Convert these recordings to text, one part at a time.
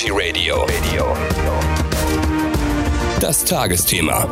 Energy Radio. Das Tagesthema.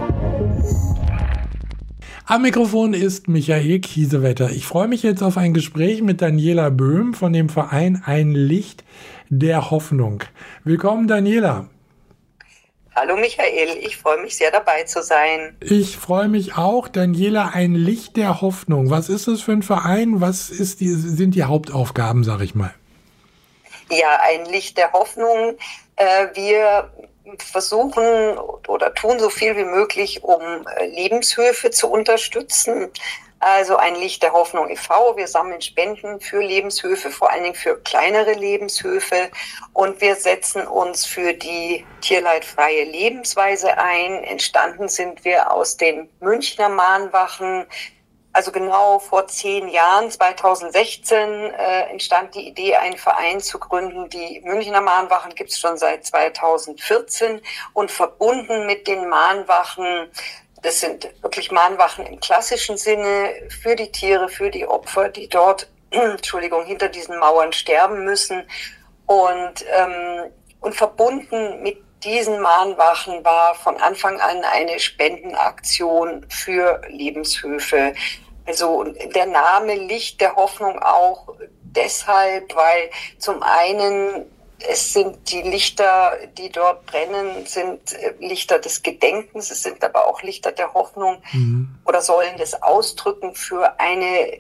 Am Mikrofon ist Michael Kiesewetter. Ich freue mich jetzt auf ein Gespräch mit Daniela Böhm von dem Verein Ein Licht der Hoffnung. Willkommen, Daniela. Hallo Michael, ich freue mich sehr dabei zu sein. Ich freue mich auch. Daniela, Ein Licht der Hoffnung. Was ist das für ein Verein? Was sind die Hauptaufgaben, sag ich mal? Ja, Ein Licht der Hoffnung. Wir versuchen oder tun so viel wie möglich, um Lebenshöfe zu unterstützen. Also Ein Licht der Hoffnung e.V. Wir sammeln Spenden für Lebenshöfe, vor allen Dingen für kleinere Lebenshöfe. Und wir setzen uns für die tierleidfreie Lebensweise ein. Entstanden sind wir aus den Münchner Mahnwachen. Also genau vor 10 Jahren, 2016, entstand die Idee, einen Verein zu gründen. Die Münchner Mahnwachen gibt es schon seit 2014 und verbunden mit den Mahnwachen. Das sind wirklich Mahnwachen im klassischen Sinne für die Tiere, für die Opfer, die dort, hinter diesen Mauern sterben müssen. Und verbunden mit diesen Mahnwachen war von Anfang an eine Spendenaktion für Lebenshöfe. Also der Name Licht der Hoffnung auch deshalb, weil zum einen es sind die Lichter, die dort brennen, sind Lichter des Gedenkens, es sind aber auch Lichter der Hoffnung oder sollen das ausdrücken für eine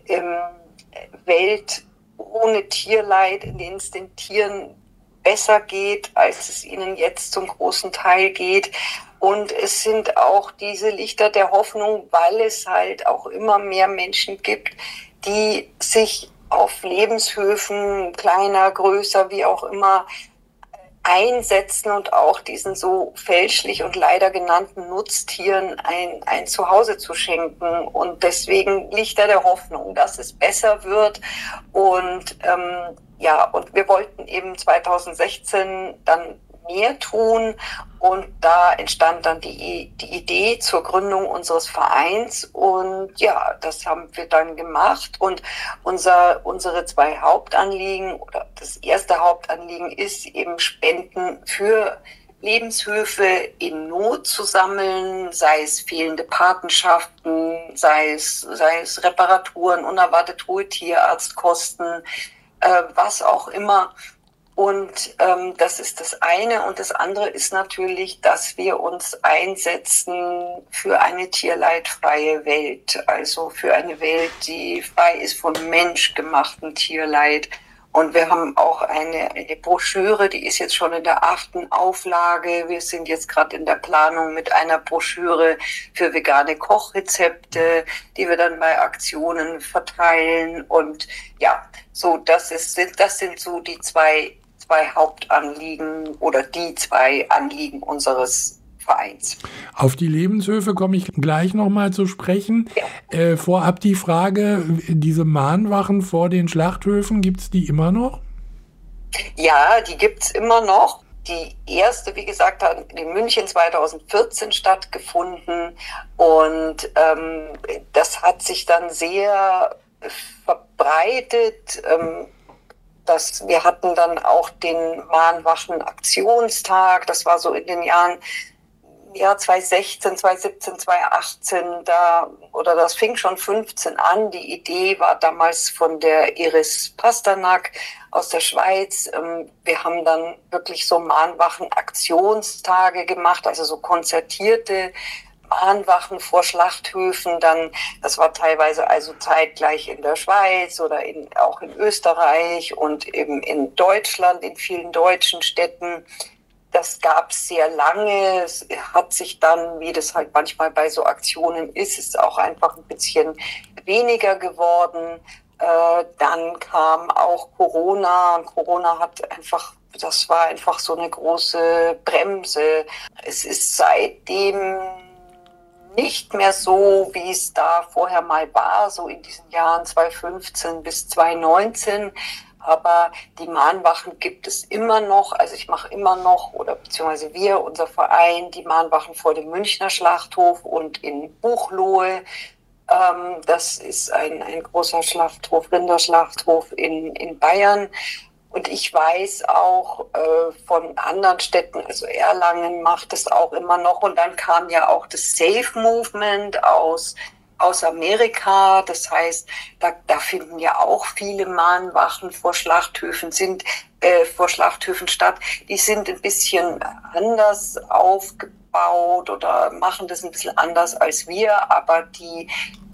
Welt ohne Tierleid, in denen es den Tieren besser geht, als es ihnen jetzt zum großen Teil geht. Und es sind auch diese Lichter der Hoffnung, weil es halt auch immer mehr Menschen gibt, die sich auf Lebenshöfen, kleiner, größer, wie auch immer, einsetzen und auch diesen so fälschlich und leider genannten Nutztieren ein Zuhause zu schenken. Und deswegen Lichter der Hoffnung, dass es besser wird. Und und wir wollten eben 2016 dann mehr tun. Und da entstand dann die Idee zur Gründung unseres Vereins. Und ja, das haben wir dann gemacht. Und unsere 2 Hauptanliegen oder das erste Hauptanliegen ist eben Spenden für Lebenshöfe in Not zu sammeln, sei es fehlende Patenschaften, sei es Reparaturen, unerwartet hohe Tierarztkosten, was auch immer. Und das ist das eine. Und das andere ist natürlich, dass wir uns einsetzen für eine tierleidfreie Welt. Also für eine Welt, die frei ist von menschgemachtem Tierleid. Und wir haben auch eine Broschüre, die ist jetzt schon in der 8. Auflage. Wir sind jetzt gerade in der Planung mit einer Broschüre für vegane Kochrezepte, die wir dann bei Aktionen verteilen. Und ja, so das sind so die zwei Hauptanliegen oder die 2 Anliegen unseres Vereins. Auf die Lebenshöfe komme ich gleich nochmal zu sprechen. Ja. Vorab die Frage, diese Mahnwachen vor den Schlachthöfen, gibt es die immer noch? Ja, die gibt es immer noch. Die erste, wie gesagt, hat in München 2014 stattgefunden und das hat sich dann sehr verbreitet. Wir hatten dann auch den Mahnwachen-Aktionstag, das war so in den Jahren 2016, 2017, 2018, das fing schon 15 an. Die Idee war damals von der Iris Pasternak aus der Schweiz. Wir haben dann wirklich so Mahnwachen-Aktionstage gemacht, also so konzertierte Mahnwachen vor Schlachthöfen, das war teilweise also zeitgleich in der Schweiz oder auch in Österreich und eben in Deutschland, in vielen deutschen Städten. Das gab es sehr lange. Es hat sich dann, wie das halt manchmal bei so Aktionen ist auch einfach ein bisschen weniger geworden. Dann kam auch Corona und Corona das war einfach so eine große Bremse. Es ist seitdem nicht mehr so, wie es da vorher mal war, so in diesen Jahren 2015 bis 2019. Aber die Mahnwachen gibt es immer noch. Also ich mache immer noch, oder beziehungsweise unser Verein, die Mahnwachen vor dem Münchner Schlachthof und in Buchloe. Das ist ein großer Schlachthof, Rinderschlachthof in Bayern. Und ich weiß auch von anderen Städten, also Erlangen macht es auch immer noch. Und dann kam ja auch das Safe Movement aus Amerika. Das heißt, da finden ja auch viele Mahnwachen vor Schlachthöfen statt. Die sind ein bisschen anders aufgebaut oder machen das ein bisschen anders als wir. Aber die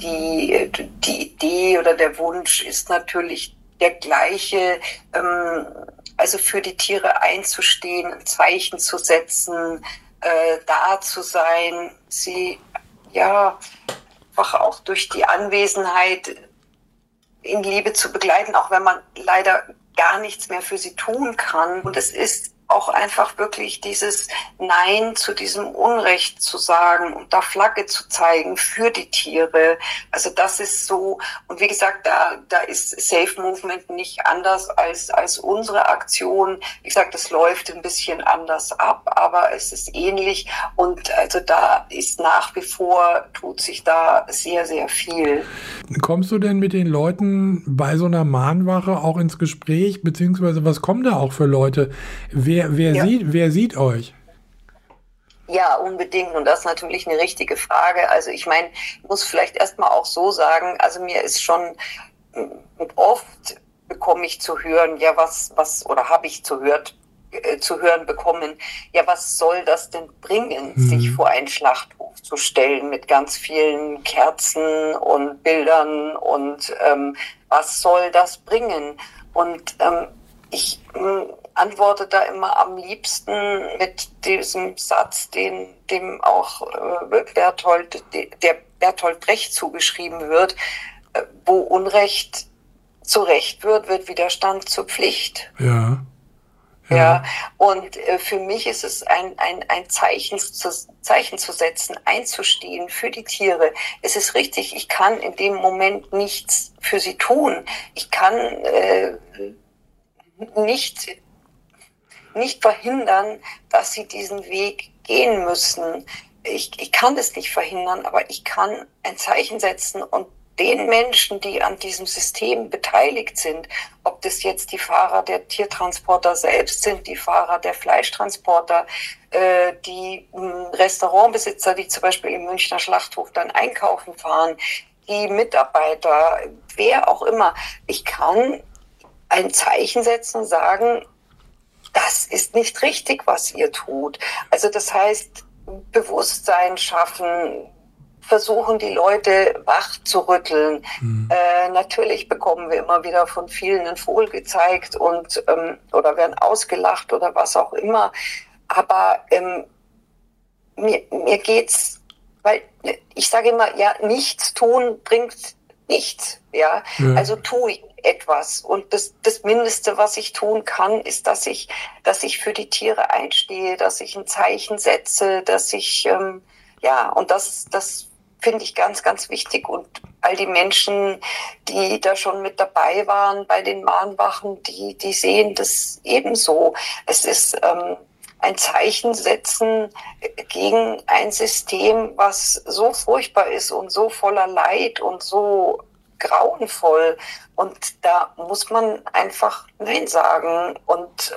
Idee oder der Wunsch ist natürlich der gleiche, also für die Tiere einzustehen, ein Zeichen zu setzen, da zu sein, sie ja einfach auch durch die Anwesenheit in Liebe zu begleiten, auch wenn man leider gar nichts mehr für sie tun kann. Und es ist auch einfach wirklich dieses Nein zu diesem Unrecht zu sagen und da Flagge zu zeigen für die Tiere. Also das ist so, und wie gesagt, da ist Safe Movement nicht anders als unsere Aktion. Wie gesagt, es läuft ein bisschen anders ab, aber es ist ähnlich und also da ist nach wie vor, tut sich da sehr, sehr viel. Kommst du denn mit den Leuten bei so einer Mahnwache auch ins Gespräch, beziehungsweise was kommen da auch für Leute? Wer sieht euch? Ja, unbedingt. Und das ist natürlich eine richtige Frage. Also ich meine, ich muss vielleicht erstmal auch so sagen, also mir ist schon oft bekomme ich zu hören, ja oder habe ich zu hören bekommen, ja was soll das denn bringen, sich vor einen Schlachthof zu stellen mit ganz vielen Kerzen und Bildern und was soll das bringen? Und ich antworte da immer am liebsten mit diesem Satz, dem auch Bertolt Brecht zugeschrieben wird, wo Unrecht zu Recht wird Widerstand zur Pflicht. Ja, und für mich ist es ein Zeichen zu setzen, einzustehen für die Tiere. Es ist richtig, ich kann in dem Moment nichts für sie tun. Ich kann nicht verhindern, dass sie diesen Weg gehen müssen. Ich kann das nicht verhindern, aber ich kann ein Zeichen setzen und den Menschen, die an diesem System beteiligt sind, ob das jetzt die Fahrer der Tiertransporter selbst sind, die Fahrer der Fleischtransporter, die Restaurantbesitzer, die zum Beispiel im Münchner Schlachthof dann einkaufen fahren, die Mitarbeiter, wer auch immer. Ich kann ein Zeichen setzen und sagen, das ist nicht richtig, was ihr tut. Also das heißt, Bewusstsein schaffen, versuchen die Leute wach zu rütteln. Natürlich bekommen wir immer wieder von vielen einen Vogel gezeigt und oder werden ausgelacht oder was auch immer. Aber mir geht's, weil ich sage immer, ja, nichts tun bringt nichts. Ja, also tue ich etwas. Und das Mindeste, was ich tun kann, ist, dass ich für die Tiere einstehe, dass ich ein Zeichen setze, dass ich und das finde ich ganz, ganz wichtig. Und all die Menschen, die da schon mit dabei waren bei den Mahnwachen, die sehen das ebenso. Es ist ein Zeichen setzen gegen ein System, was so furchtbar ist und so voller Leid und so grauenvoll. Und da muss man einfach Nein sagen. Und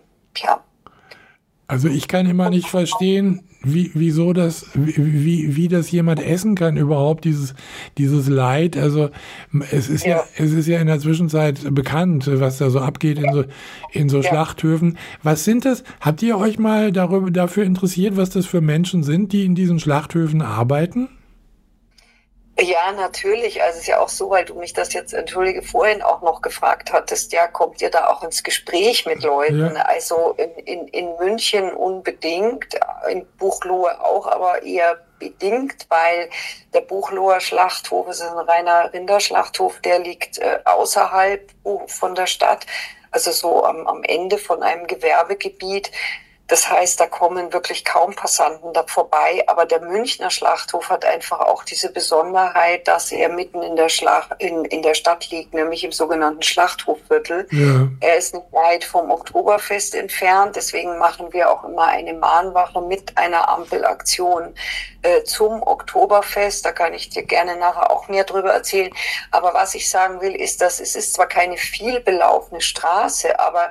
Also ich kann immer nicht verstehen, wie das jemand essen kann überhaupt, dieses Leid. Also es ist ja in der Zwischenzeit bekannt, was da so abgeht in so Schlachthöfen. Was sind das? Habt ihr euch mal dafür interessiert, was das für Menschen sind, die in diesen Schlachthöfen arbeiten? Ja, natürlich. Also es ist ja auch so, weil du mich das jetzt, entschuldige, vorhin auch noch gefragt hattest, ja, kommt ihr da auch ins Gespräch mit Leuten? Ja. Also in München unbedingt, in Buchloe auch, aber eher bedingt, weil der Buchloer Schlachthof ist ein reiner Rinderschlachthof, der liegt außerhalb von der Stadt, also so am Ende von einem Gewerbegebiet. Das heißt, da kommen wirklich kaum Passanten da vorbei. Aber der Münchner Schlachthof hat einfach auch diese Besonderheit, dass er mitten in der Stadt liegt, nämlich im sogenannten Schlachthofviertel. Ja. Er ist nicht weit vom Oktoberfest entfernt. Deswegen machen wir auch immer eine Mahnwache mit einer Ampelaktion zum Oktoberfest. Da kann ich dir gerne nachher auch mehr drüber erzählen. Aber was ich sagen will, ist, dass es ist zwar keine viel belaufene Straße, aber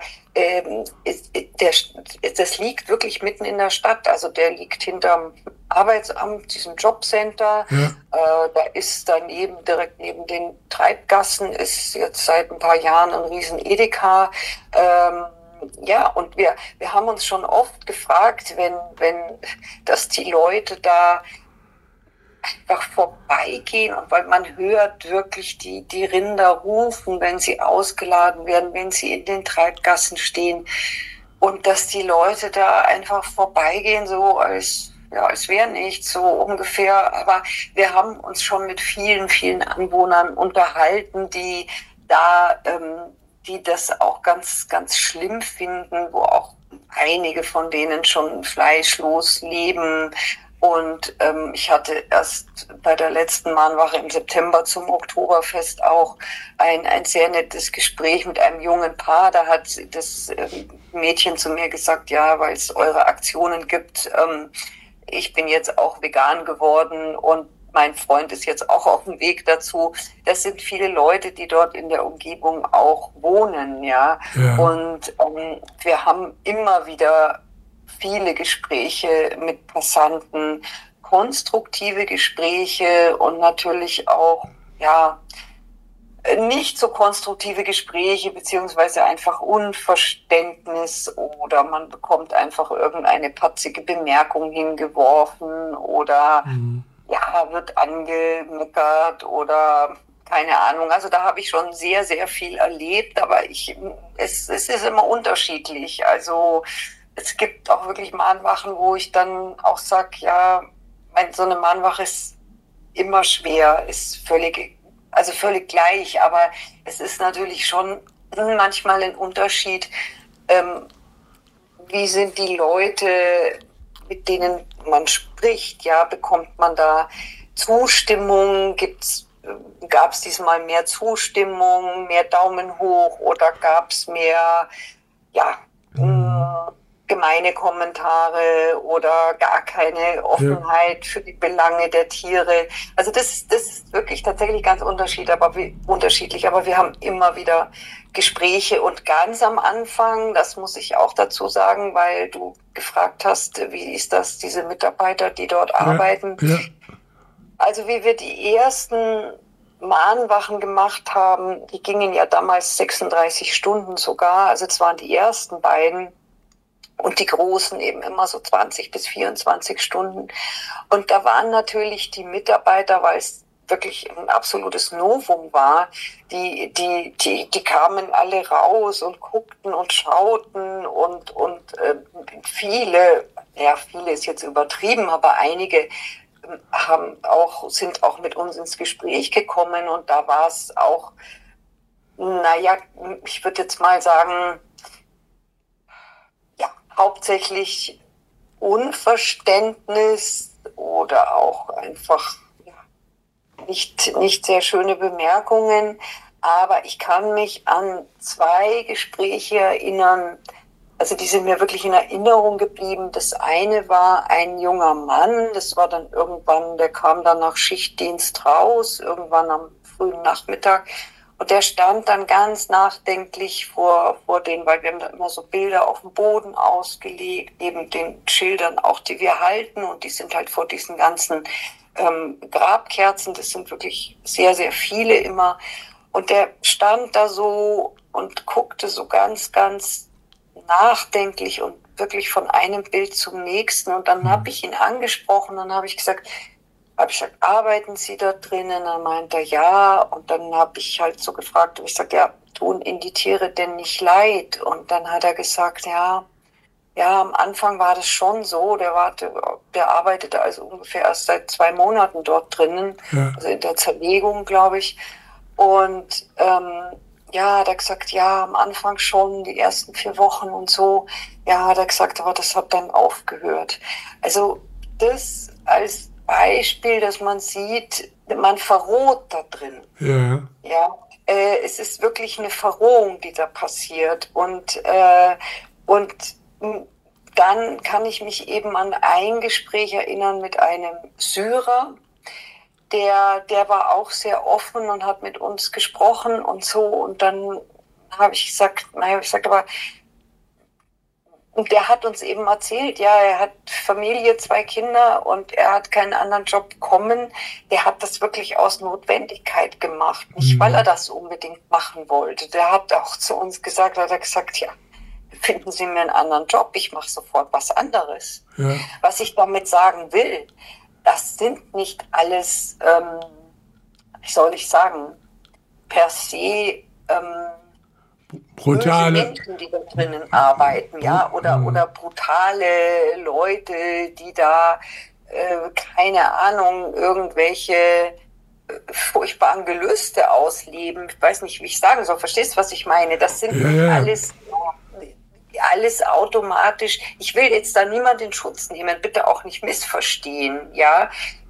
das liegt wirklich mitten in der Stadt. Also der liegt hinterm Arbeitsamt, diesem Jobcenter. Ja. Da ist daneben, direkt neben den Treibgassen, ist jetzt seit ein paar Jahren ein riesen Edeka. Ja, und wir haben uns schon oft gefragt, wenn dass die Leute da einfach vorbeigehen, und weil man hört wirklich die Rinder rufen, wenn sie ausgeladen werden, wenn sie in den Treibgassen stehen, und dass die Leute da einfach vorbeigehen, so als wäre nichts, so ungefähr. Aber wir haben uns schon mit vielen, vielen Anwohnern unterhalten, die da, die das auch ganz, ganz schlimm finden, wo auch einige von denen schon fleischlos leben. Und ich hatte erst bei der letzten Mahnwache im September zum Oktoberfest auch ein sehr nettes Gespräch mit einem jungen Paar. Da hat das Mädchen zu mir gesagt, ja, weil es eure Aktionen gibt, ich bin jetzt auch vegan geworden und mein Freund ist jetzt auch auf dem Weg dazu. Das sind viele Leute, die dort in der Umgebung auch wohnen, ja. Und wir haben immer wieder viele Gespräche mit Passanten, konstruktive Gespräche und natürlich auch, ja, nicht so konstruktive Gespräche, beziehungsweise einfach Unverständnis, oder man bekommt einfach irgendeine patzige Bemerkung hingeworfen oder ja, wird angemeckert oder keine Ahnung. Also da habe ich schon sehr, sehr viel erlebt, aber es ist immer unterschiedlich. Also es gibt auch wirklich Mahnwachen, wo ich dann auch sage, ja, so eine Mahnwache ist immer schwer, ist völlig gleich, aber es ist natürlich schon manchmal ein Unterschied, wie sind die Leute, mit denen man spricht, ja, bekommt man da Zustimmung, gab es diesmal mehr Zustimmung, mehr Daumen hoch, oder gab es mehr, ja, gemeine Kommentare oder gar keine Offenheit für die Belange der Tiere. Also das ist wirklich tatsächlich ganz unterschiedlich, aber wir haben immer wieder Gespräche, und ganz am Anfang, das muss ich auch dazu sagen, weil du gefragt hast, wie ist das, diese Mitarbeiter, die dort arbeiten. Ja. Also wie wir die ersten Mahnwachen gemacht haben, die gingen ja damals 36 Stunden sogar, also es waren die ersten beiden. Und die Großen eben immer so 20 bis 24 Stunden. Und da waren natürlich die Mitarbeiter, weil es wirklich ein absolutes Novum war, die kamen alle raus und guckten und schauten und viele ist jetzt übertrieben, aber einige sind auch mit uns ins Gespräch gekommen, und da war es auch, naja, ich würde jetzt mal sagen, hauptsächlich Unverständnis oder auch einfach nicht sehr schöne Bemerkungen. Aber ich kann mich an 2 Gespräche erinnern, also die sind mir wirklich in Erinnerung geblieben. Das eine war ein junger Mann, das war dann irgendwann, der kam dann nach Schichtdienst raus, irgendwann am frühen Nachmittag. Und der stand dann ganz nachdenklich vor denen, weil wir haben da immer so Bilder auf dem Boden ausgelegt, neben den Schildern auch, die wir halten. Und die sind halt vor diesen ganzen Grabkerzen. Das sind wirklich sehr, sehr viele immer. Und der stand da so und guckte so ganz, ganz nachdenklich und wirklich von einem Bild zum nächsten. Und dann habe ich ihn angesprochen und habe ich gesagt, arbeiten Sie da drinnen? Dann meinte er, ja. Und dann habe ich halt so gefragt, und ich sage, ja, tun Ihnen die Tiere denn nicht leid? Und dann hat er gesagt, ja, am Anfang war das schon so. Der arbeitete also ungefähr erst seit 2 Monaten dort drinnen, also in der Zerlegung, glaube ich. Und ja, hat er gesagt, ja, am Anfang schon, die ersten 4 Wochen und so. Ja, hat er gesagt, aber das hat dann aufgehört. Also das als Beispiel, dass man sieht, man verroht da drin. Ja. Ja, es ist wirklich eine Verrohung, die da passiert. Und dann kann ich mich eben an ein Gespräch erinnern mit einem Syrer, der war auch sehr offen und hat mit uns gesprochen und so. Und dann habe ich gesagt, aber, und der hat uns eben erzählt, ja, er hat Familie, 2 Kinder und er hat keinen anderen Job bekommen. Der hat das wirklich aus Notwendigkeit gemacht, nicht weil er das unbedingt machen wollte. Der hat auch zu uns gesagt, ja, finden Sie mir einen anderen Job, ich mache sofort was anderes. Ja. Was ich damit sagen will, das sind nicht alles, wie soll ich sagen, per se brutale Menschen, die da drinnen arbeiten, ja, oder brutale Leute, die da, keine Ahnung, irgendwelche furchtbaren Gelüste ausleben. Ich weiß nicht, wie ich sagen soll. Verstehst du, was ich meine? Das sind alles automatisch. Ich will jetzt da niemand in Schutz nehmen, bitte auch nicht missverstehen, ja.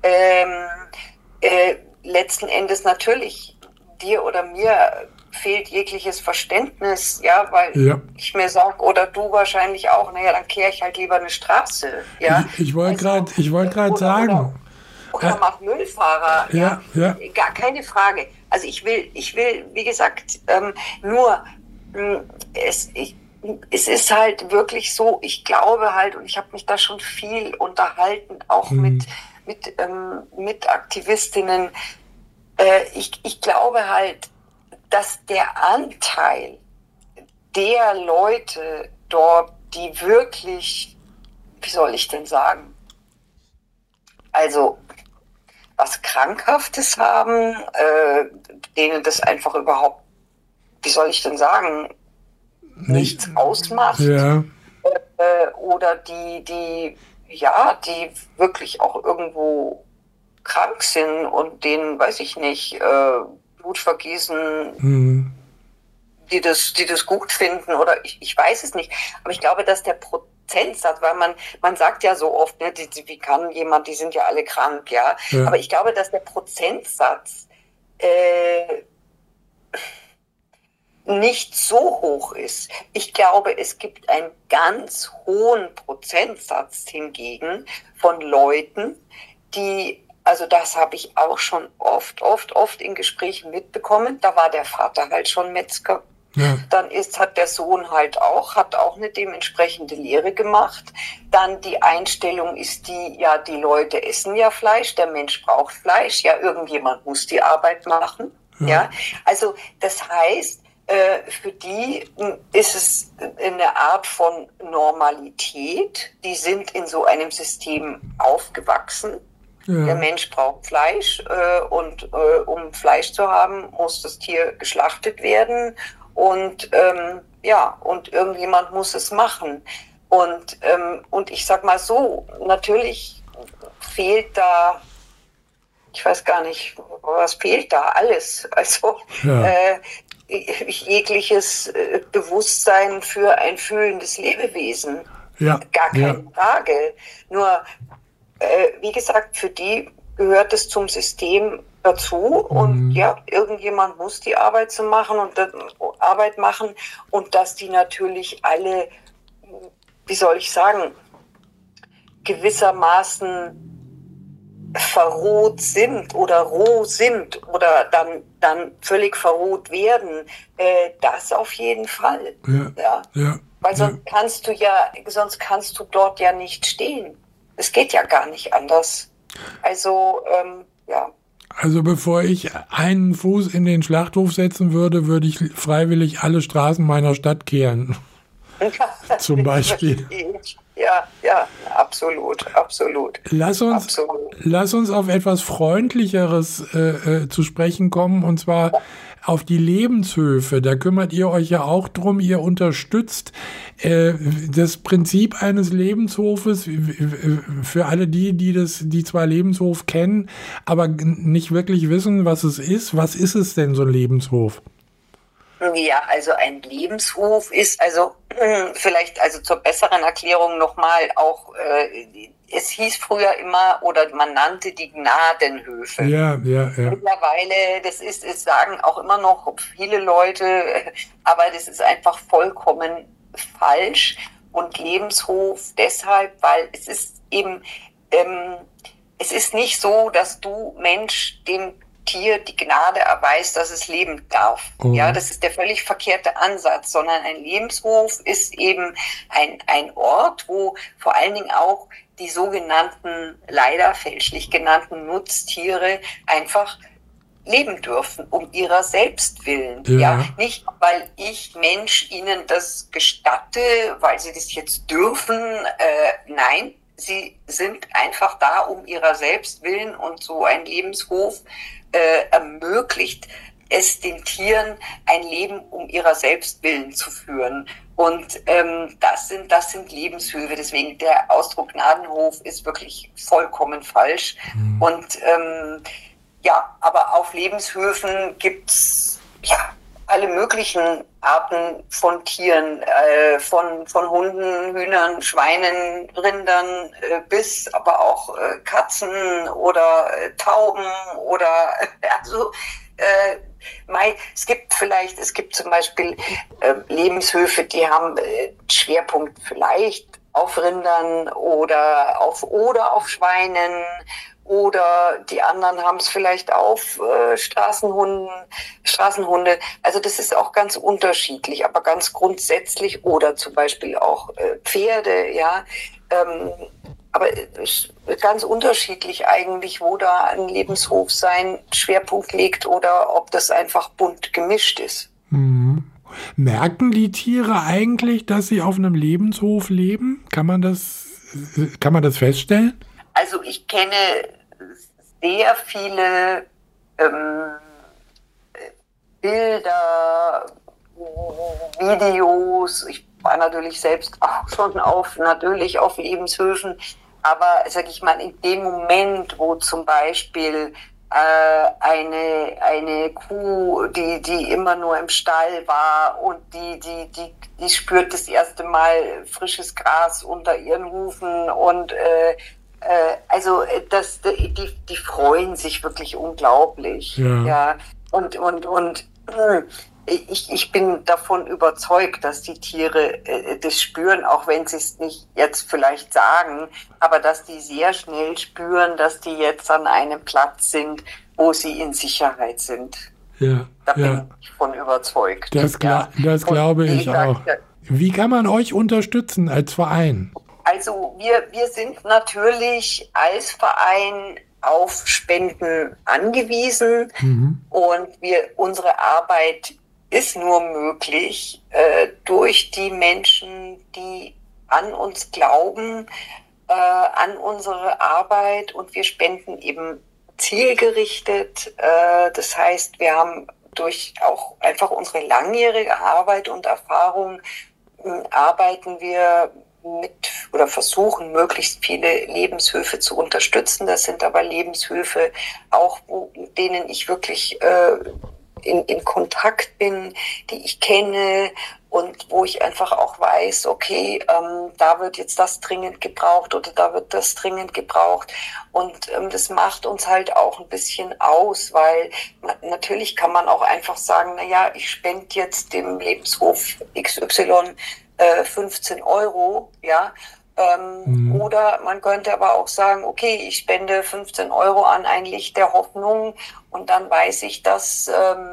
Letzten Endes natürlich dir oder mir fehlt jegliches Verständnis, ja, weil ich mir sage, oder du wahrscheinlich auch, naja, dann kehre ich halt lieber eine Straße, ja. Ich wollte gerade sagen. Oder mach Müllfahrer, ja. Gar keine Frage. Also ich will, wie gesagt, es ist halt wirklich so, ich glaube halt, und ich habe mich da schon viel unterhalten, auch mit Aktivistinnen, ich glaube halt, dass der Anteil der Leute dort, die wirklich, wie soll ich denn sagen, also was Krankhaftes haben, denen das einfach überhaupt, wie soll ich denn sagen, nichts ausmacht, oder die wirklich auch irgendwo krank sind und denen, weiß ich nicht, Blutvergießen, die das gut finden, oder ich weiß es nicht, aber ich glaube, dass der Prozentsatz, weil man sagt ja so oft, ne, wie kann jemand, die sind ja alle krank, ja, aber ich glaube, dass der Prozentsatz nicht so hoch ist. Ich glaube, es gibt einen ganz hohen Prozentsatz hingegen von Leuten, die, also das habe ich auch schon oft in Gesprächen mitbekommen, da war der Vater halt schon Metzger. Ja. Dann hat der Sohn hat auch eine dementsprechende Lehre gemacht. Dann die Einstellung ist die Leute essen ja Fleisch, der Mensch braucht Fleisch, ja, irgendjemand muss die Arbeit machen. Ja, also das heißt, für die ist es eine Art von Normalität. Die sind in so einem System aufgewachsen. Ja. Der Mensch braucht Fleisch und um Fleisch zu haben, muss das Tier geschlachtet werden und und irgendjemand muss es machen. Und ich sag mal so, natürlich fehlt da, ich weiß gar nicht, was fehlt da? Alles. Also jegliches Bewusstsein für ein fühlendes Lebewesen. Ja. Gar keine Frage. Nur, wie gesagt, für die gehört es zum System dazu und irgendjemand muss die Arbeit machen und dass die natürlich alle, wie soll ich sagen, gewissermaßen verroht sind oder roh sind oder dann völlig verroht werden, das auf jeden Fall. Ja. Weil sonst kannst du dort ja nicht stehen. Es geht ja gar nicht anders. Also, Also bevor ich einen Fuß in den Schlachthof setzen würde, würde ich freiwillig alle Straßen meiner Stadt kehren. Zum Beispiel. Ja, absolut. Lass uns auf etwas Freundlicheres zu sprechen kommen, und zwar auf die Lebenshöfe. Da kümmert ihr euch ja auch drum, ihr unterstützt das Prinzip eines Lebenshofes für alle die zwar Lebenshof kennen, aber nicht wirklich wissen, was es ist. Was ist es denn, so ein Lebenshof? Ja, also ein Lebenshof ist vielleicht zur besseren Erklärung nochmal auch, es hieß früher immer oder man nannte die Gnadenhöfe. Ja. Mittlerweile, es sagen auch immer noch viele Leute, aber das ist einfach vollkommen falsch. Und Lebenshof deshalb, weil es ist eben, es ist nicht so, dass du Mensch dem Tier die Gnade erweist, dass es leben darf. Ja, das ist der völlig verkehrte Ansatz, sondern ein Lebenshof ist eben ein Ort, wo vor allen Dingen auch die sogenannten, leider fälschlich genannten Nutztiere einfach leben dürfen, um ihrer selbst willen. Ja, nicht, weil ich Mensch ihnen das gestatte, weil sie das jetzt dürfen. Nein, sie sind einfach da, um ihrer selbst willen, und so ein Lebenshof ermöglicht es den Tieren, ein Leben um ihrer selbst willen zu führen. Und das sind Lebenshöfe. Deswegen der Ausdruck Gnadenhof ist wirklich vollkommen falsch. Und aber auf Lebenshöfen gibt's alle möglichen Arten von Tieren, von Hunden, Hühnern, Schweinen, Rindern bis aber auch Katzen oder Tauben oder es gibt zum Beispiel Lebenshöfe, die haben Schwerpunkt vielleicht auf Rindern oder auf Schweinen. Oder die anderen haben es vielleicht auf Straßenhunde. Also das ist auch ganz unterschiedlich, aber ganz grundsätzlich, oder zum Beispiel auch Pferde, ja. Aber ganz unterschiedlich eigentlich, wo da ein Lebenshof seinen Schwerpunkt legt oder ob das einfach bunt gemischt ist. Merken die Tiere eigentlich, dass sie auf einem Lebenshof leben? Kann man das feststellen? Also ich kenne sehr viele Bilder, Videos. Ich war natürlich selbst auch schon auf Lebenshöfen. Aber sag ich mal, in dem Moment, wo zum Beispiel eine Kuh, die immer nur im Stall war und die spürt das erste Mal frisches Gras unter ihren Hufen und die freuen sich wirklich unglaublich. Ja. Und ich bin davon überzeugt, dass die Tiere das spüren, auch wenn sie es nicht jetzt vielleicht sagen, aber dass die sehr schnell spüren, dass die jetzt an einem Platz sind, wo sie in Sicherheit sind. Ja. Da bin ich von überzeugt. Das glaube ich auch. Wie kann man euch unterstützen als Verein? Also wir sind natürlich als Verein auf Spenden angewiesen und unsere Arbeit ist nur möglich durch die Menschen, die an uns glauben, an unsere Arbeit, und wir spenden eben zielgerichtet. Das heißt, wir haben durch auch einfach unsere langjährige Arbeit und Erfahrung arbeiten wir mit oder versuchen, möglichst viele Lebenshöfe zu unterstützen. Das sind aber Lebenshöfe auch, mit denen ich wirklich in Kontakt bin, die ich kenne und wo ich einfach auch weiß, okay, da wird jetzt das dringend gebraucht oder da wird das dringend gebraucht. Und das macht uns halt auch ein bisschen aus, weil natürlich kann man auch einfach sagen, naja, ich spende jetzt dem Lebenshof XY 15 €, ja. Oder man könnte aber auch sagen, okay, ich spende 15 € an ein Licht der Hoffnung, und dann weiß ich, dass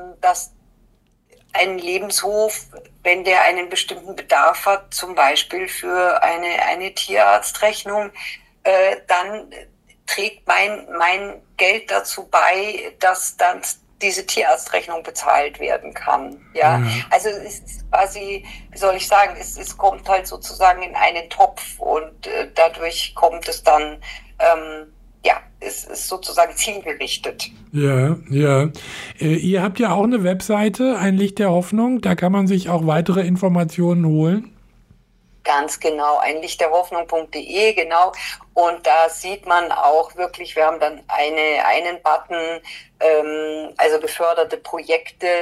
ein Lebenshof, wenn der einen bestimmten Bedarf hat, zum Beispiel für eine Tierarztrechnung, dann trägt mein Geld dazu bei, dass dann diese Tierarztrechnung bezahlt werden kann. Ja, also es ist quasi, wie soll ich sagen, es kommt halt sozusagen in einen Topf, und dadurch kommt es dann, es ist sozusagen zielgerichtet. Ja. Ihr habt ja auch eine Webseite, ein Licht der Hoffnung, da kann man sich auch weitere Informationen holen. Ganz genau, einlichtderhoffnung.de, genau. Und da sieht man auch wirklich, wir haben dann einen Button, also geförderte Projekte,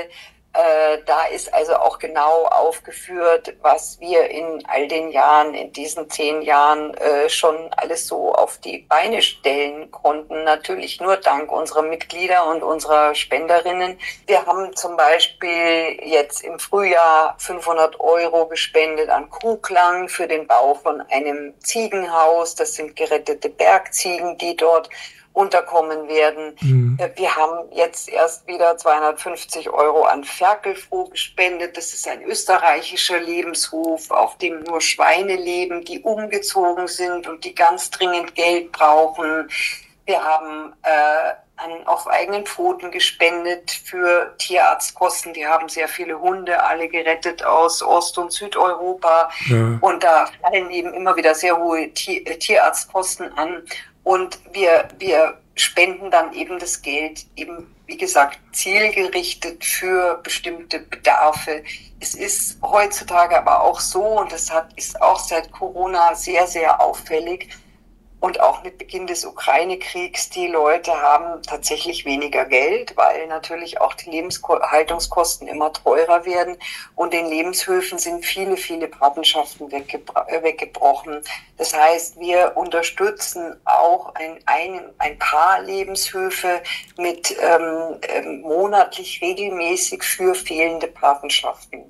Da ist also auch genau aufgeführt, was wir in all den Jahren, in diesen 10 Jahren schon alles so auf die Beine stellen konnten. Natürlich nur dank unserer Mitglieder und unserer Spenderinnen. Wir haben zum Beispiel jetzt im Frühjahr 500 € gespendet an Kuhklang für den Bau von einem Ziegenhaus. Das sind gerettete Bergziegen, die dort unterkommen werden. Wir haben jetzt erst wieder 250 € an Ferkelfroh gespendet. Das ist ein österreichischer Lebenshof, auf dem nur Schweine leben, die umgezogen sind und die ganz dringend Geld brauchen. Wir haben auf eigenen Pfoten gespendet für Tierarztkosten. Die haben sehr viele Hunde, alle gerettet aus Ost- und Südeuropa. Ja. Und da fallen eben immer wieder sehr hohe Tierarztkosten an. Und wir spenden dann eben das Geld eben, wie gesagt, zielgerichtet für bestimmte Bedarfe. Es ist heutzutage aber auch so, und das ist auch seit Corona sehr, sehr auffällig, und auch mit Beginn des Ukraine-Kriegs, die Leute haben tatsächlich weniger Geld, weil natürlich auch die Lebenshaltungskosten immer teurer werden. Und den Lebenshöfen sind viele, viele Patenschaften weggebrochen. Das heißt, wir unterstützen auch ein paar Lebenshöfe mit monatlich regelmäßig für fehlende Patenschaften.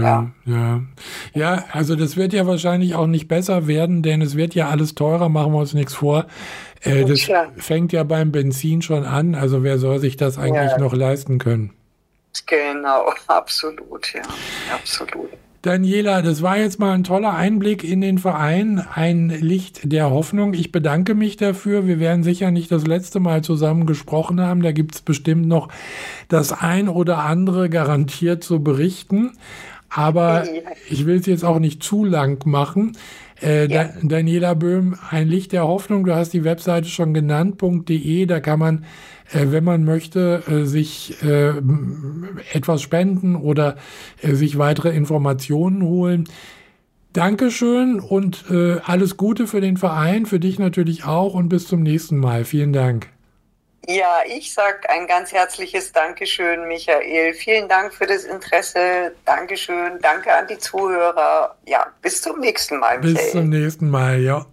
Ja, also das wird ja wahrscheinlich auch nicht besser werden, denn es wird ja alles teurer, machen wir uns nichts vor. Das fängt ja beim Benzin schon an, also wer soll sich das eigentlich noch leisten können? Genau, absolut, ja, absolut. Daniela, das war jetzt mal ein toller Einblick in den Verein, ein Licht der Hoffnung. Ich bedanke mich dafür. Wir werden sicher nicht das letzte Mal zusammen gesprochen haben. Da gibt es bestimmt noch das ein oder andere garantiert zu berichten. Aber ich will es jetzt auch nicht zu lang machen. Daniela Böhm, ein Licht der Hoffnung, du hast die Webseite schon genannt, .de, da kann man, wenn man möchte, sich etwas spenden oder sich weitere Informationen holen. Dankeschön und alles Gute für den Verein, für dich natürlich auch und bis zum nächsten Mal. Vielen Dank. Ja, ich sage ein ganz herzliches Dankeschön, Michael. Vielen Dank für das Interesse. Dankeschön. Danke an die Zuhörer. Ja, bis zum nächsten Mal, Michael. Bis zum nächsten Mal, ja.